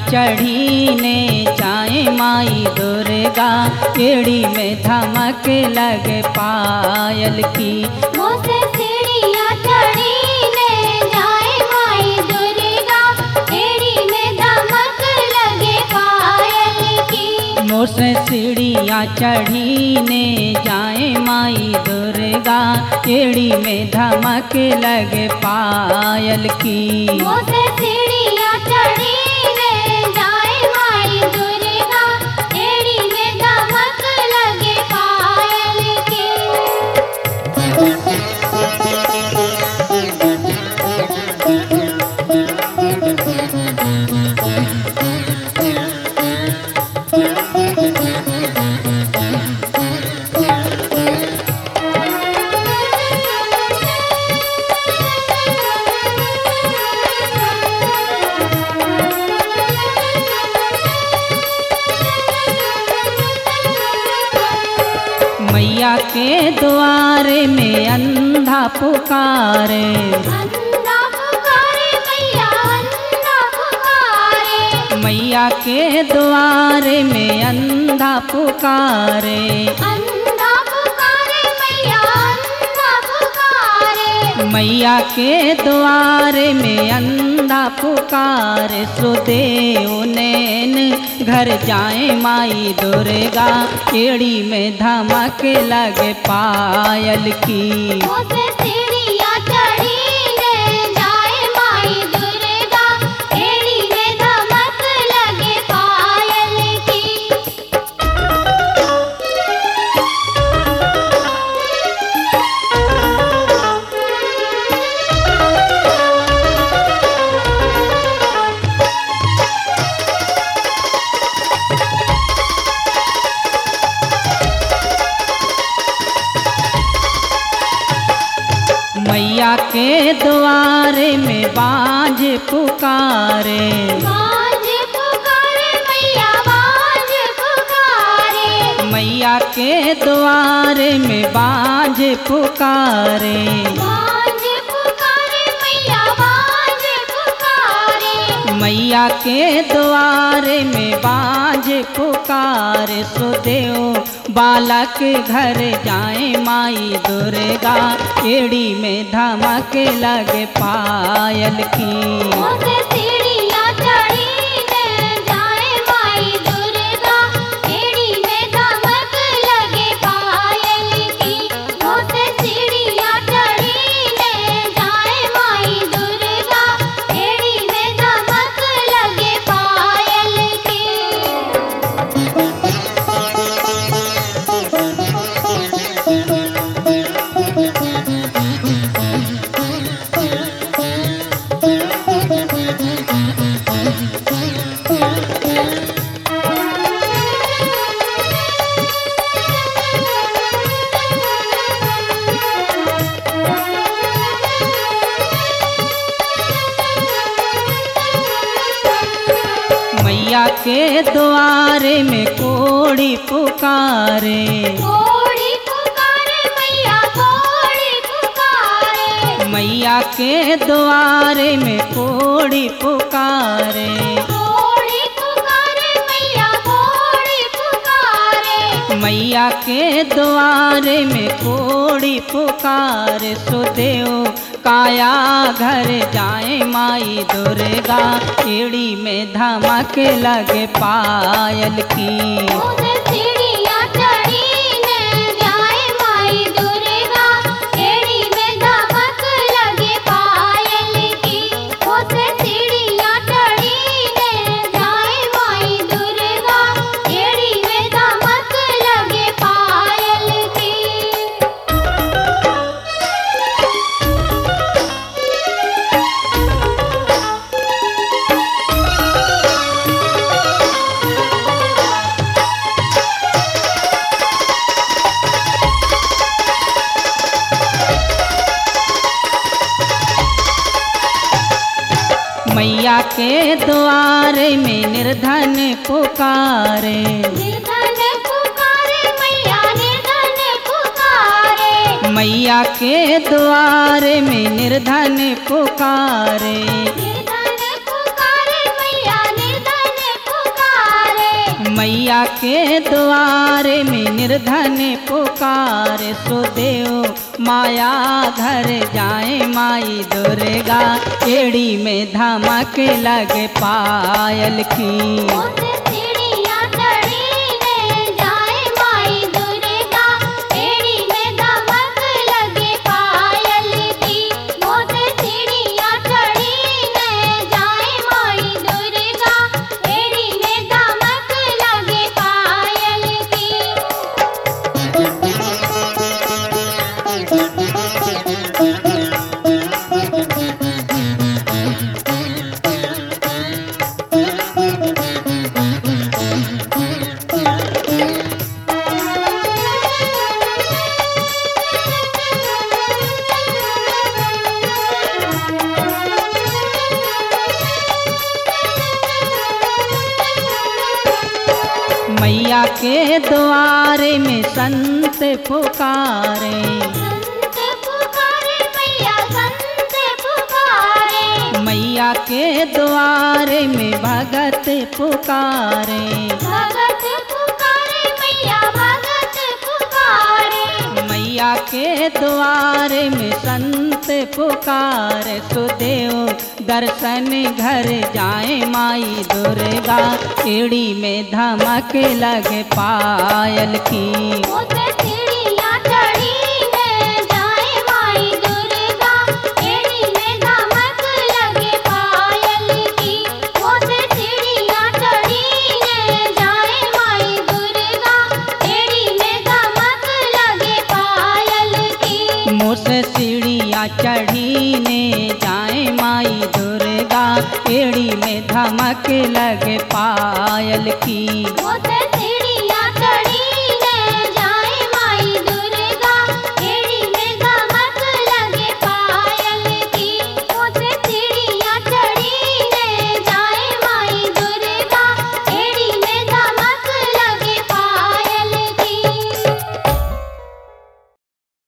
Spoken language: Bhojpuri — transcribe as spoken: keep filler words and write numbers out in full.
चढ़ीने जाए माई दुर्गा, एड़ी में धमक लगे पायल की। मोसे सीढ़ियाँ चढ़ीने जाए माई दुर्गा, एड़ी में धमक लगे पायल की। मोसे सीढ़ियाँ चढ़ीने जाए माई दुर्गा, एड़ी में धमक लगे पायल की। मोसे सीढ़ियाँ चढ़ीने जाए माई दुर्गा, एड़ी में धमक लगे पायल की। मैया के द्वारे में अंधा पुकारे, अंधा पुकारे मैया, अंधा पुकारे। मैया के द्वारे में अंधा पुकारे। अंधा पुकारे मैया, अंधा पुकारे। मैया के द्वारे में अंधा पुकारे, सुदेव नैन घर जाए माई दुर्गा, एड़ी में धमक लगे पायल की। मोसे सीढ़ियाँ चढ़ीने जाए माई दुर्गा, एड़ी में धमक लगे पायल की। मैया के द्वारे में बाज पुकारे, बाज पुकारे मैया, बाज पुकारे। मैया के द्वारे में बाज पुकारे। बाज पुकारे मैया, बाज पुकारे। मैया के द्वारे में बाज पुकारे, सुदेव बालक घर जाए माई दुर्गा, एड़ी में धमक लगे पायल की। मोसे सीढ़ियाँ चढ़ीने जाए माई दुर्गा, एड़ी में धमक लगे पायल की। मोसे सीढ़ियाँ चढ़ीने जाए माई दुर्गा, एड़ी में धमक लगे पायल की। मैया के द्वारे में कोड़ी पुकारे, कोड़ी पुकारे मैया, कोड़ी पुकारे। मैया के द्वारे में कोड़ी पुकारे। कोड़ी पुकारे मैया, कोड़ी पुकारे। मैया के द्वारे में कोड़ी पुकारे, सुदेव काया घर जाए माई दुर्गा, एड़ी में धमक लगे पायल की। मोसे सीढ़ियाँ चढ़ीने जाए माई दुर्गा, एड़ी में धमक लगे पायल की। मोसे सीढ़ियाँ चढ़ीने जाए माई दुर्गा, एड़ी में धमक लगे पायल की। मैया के द्वारे में निर्धन पुकारे, निर्धन पुकारे मैया, निर्धन पुकारे। मैया के द्वारे में निर्धन पुकारे। निर्धन पुकारे मैया, निर्धन मैया के द्वारे में निर्धन पुकारे सुदेव माया घर जाए माई दुर्गा एड़ी में धमक लगे पायल की। उस सीढ़ियाँ चढ़ीने जाए माई दुर्गा एड़ी में दमक लगे पायल की। उस सीढ़ियाँ चढ़ीने जाए माई दुर्गा एड़ी में दमक लगे पायल की। मैया के द्वारे में संत पुकारे संत पुकारे मैया संत पुकारे। मैया के द्वारे में भगत पुकारे भगत पुकारे मैया भगत पुकारे। मैया के द्वारे में संत पुकारे सुदेव दर्शन घर जाए माई दुर्गा एड़ी में धमक लगे पायल की। उस सीढ़ियाँ चढ़ीने जाए माई दुर्गा एड़ी में दमक लगे पायल की। उस सीढ़ियाँ चढ़ीने जाए माई दुर्गा एड़ी में दमक लगे पायल की। मुस सीढ़ियाँ चढ़ीने जाए माई दुर्गा एड़ी में धमक लगे पायल की। उस